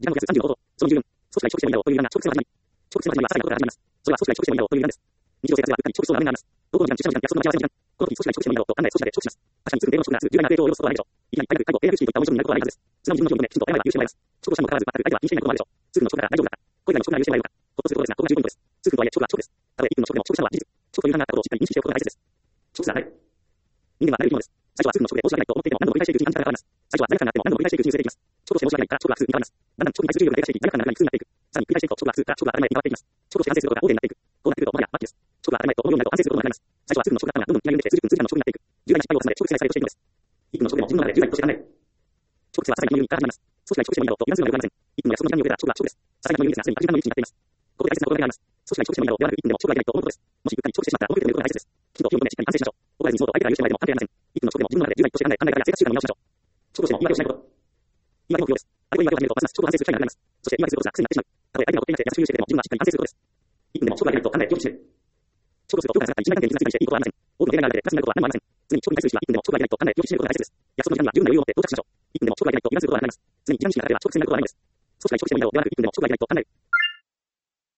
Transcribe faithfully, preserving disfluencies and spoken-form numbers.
時間の約さんじゅうごほど、そのじゅうよん、組織内長期性の移動という時間が長期性の始まり、長期性の始まりはさらに後から始まります。それは組織内長期性の移動という時間です。日常生活では物価に長期層があります。労働の時間、出社の時間、約束の待ち合わせの時間、この時組織内長期性の移動と単なる組織内で長期します。確かにすぐに電話をしてくるが、重大な影響を及ぼすことはないでしょう。いきなり早く介護、契約主義といった文章になることはないはずです。素直に自分の気を認め、きちんと謝れば優秀になります。職をしたにもかかわらず、全く相手は気にしていないこともあるでしょう。すぐの職だから大丈夫だった。これ以外の職が優秀になれるか。ほっとすることですが、ここが十分です。すぐとはいえ職は職です。たとえいっぷんの職でも職したのは事実。職という単があったことをしっかり認識しておくことが大切です。職すらなれる。人間はなれる生き物です。最初はすぐの職で申し訳ないと思っていても何度も繰り返しているうちに感じ方が変わります。最初は罪悪感があっても何度も繰り返しているうちに薄れていきます。職として申し訳ないから職が普通に変わります。だんだん職に対する重力が低下していき、罪悪感がなくなり苦になっていく。さらに繰り返していくと職が普通から職が当たり前に変わっていきます。職として反省することが大手になっていく。こうなってくるともはや末期です。職が当たり前と思うようになると反省することになります。最初はすぐの職だったのがどんどん気が緩んできて数十分数時間の職になっていく。重大な失敗を重ねて職質が再としていくのです。いっぷんの職でも自分の中で重大として考える。職質はさらにこのようにから始まります。組織内職してもいいだろうと油断するのではありません。いっぷんの約束の時間に遅れたら職は職です。さらにこのようにですが、すでに時間の余地になっています。ここで大切なことがあります。組織内職してもいいだろうではなく、いっぷんでも職ができないと思うことです。もし部下に職してしまったら思い出てみることが大切です。きちんと気を止めてしっかり反省しましょう。怒らずにそうと相手が許してもらえても関係ありません。いっぷんの職でも自分の中で重大として考え、考え方や生活習慣の見直しましょう。職としても言い訳をしないこと。言い訳も不要です。あれを言い訳を始めると、ますます職を反省する機会があります。そして言い訳することが癖になってしまう。たとえ相手が怒っていなくて優しく許してくれても自分はしっかり反省することです。いっぷんでも職ができないと考え、記憶している。職をすると評価が下がったり、信頼関係に傷ついたりしていいことはありません。多くのデータがあるので、プラスになることは何もありません。常に職に対する意思はいっぷんでも職ができないと考え、記憶していることが大切です。約束の時間には十分な余裕を持って到着しましょう。いっぷんでも職ができないと油断することはなくなります。常に時間意識が高ければ職質になることはあります。組織内職してもいいだろうではなく、いっぷんでも職ができないと考える。